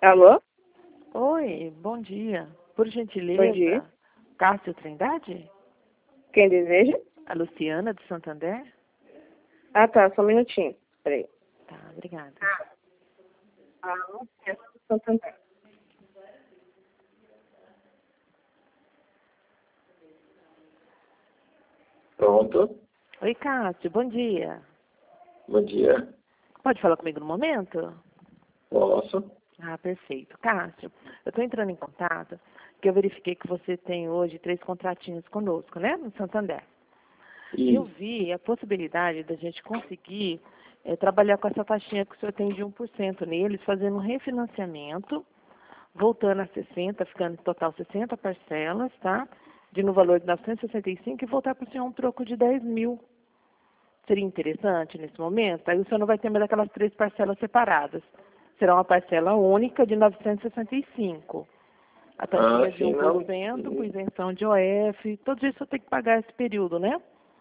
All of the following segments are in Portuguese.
Alô? Oi, bom dia. Por gentileza, Bom dia. Cássio Trindade? Quem deseja? A Luciana de Santander? Ah, tá. Só um minutinho. Peraí. Tá, obrigada. Alô? Santander. Pronto. Oi, Cássio, bom dia. Bom dia. Pode falar comigo no momento? Posso? Ah, perfeito. Cássio, eu estou entrando em contato porque eu verifiquei que você tem hoje 3 contratinhos conosco, né, no Santander. E eu vi a possibilidade da gente conseguir trabalhar com essa taxinha que o senhor tem de 1% neles, fazendo um refinanciamento, voltando a 60, ficando em total 60 parcelas, tá? De no valor de 965 e voltar para o senhor um troco de 10 mil. Seria interessante nesse momento? Aí o senhor não vai ter mais aquelas 3 parcelas separadas. Será uma parcela única de 965. A taxinha de sim, 1%, com isenção de OF, tudo isso eu tenho que pagar esse período, né?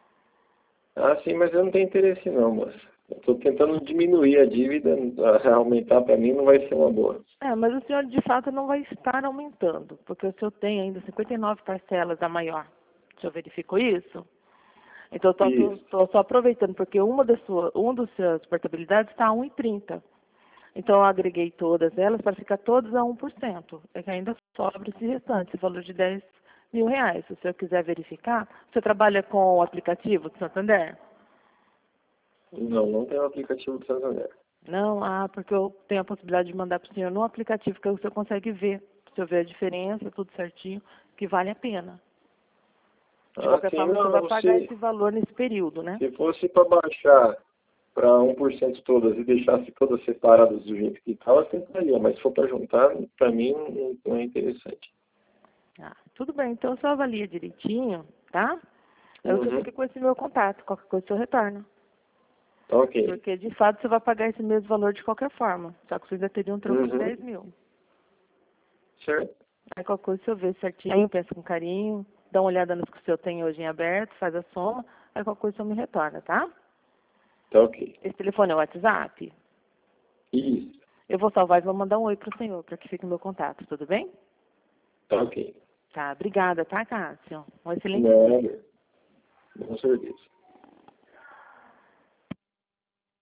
Sim, mas eu não tenho interesse não, moça. Eu estou tentando diminuir a dívida, aumentar para mim não vai ser uma boa. Mas o senhor de fato não vai estar aumentando, porque o senhor tem ainda 59 parcelas a maior. O senhor verificou isso? Então eu estou só aproveitando, porque uma dos seus portabilidades está a 1,30. Então eu agreguei todas elas para ficar todas a 1%. É que ainda sobra esse restante, esse valor de 10 mil reais. Se o senhor quiser verificar, você trabalha com o aplicativo do Santander? Não, não tem o aplicativo do Santander. Não? Porque eu tenho a possibilidade de mandar para o senhor no aplicativo, que o senhor consegue ver. O senhor vê a diferença, tudo certinho, que vale a pena. De qualquer Sim, forma, não, você vai pagar esse valor nesse período, né? se fosse para baixar para 1% todas e deixasse todas separadas do jeito que estava, eu tentaria. Mas se for para juntar, para mim não é interessante. Tudo bem, então eu só avalia direitinho, tá? Aí você fica com esse meu contato, qualquer coisa o senhor retorna. Tá ok. Porque, de fato, você vai pagar esse mesmo valor de qualquer forma. Só que você ainda teria um troco de 10 mil. Certo. Aí qualquer coisa o senhor vê certinho, pensa com carinho, dá uma olhada nos que o senhor tem hoje em aberto, faz a soma, aí qualquer coisa o senhor me retorna, tá? Tá ok. Esse telefone é o WhatsApp? Isso. Eu vou salvar e vou mandar um oi pro senhor, para que fique o meu contato, tudo bem? Tá ok. Tá, obrigada, tá, Cássio? Um excelente dia. Nada. Com certeza.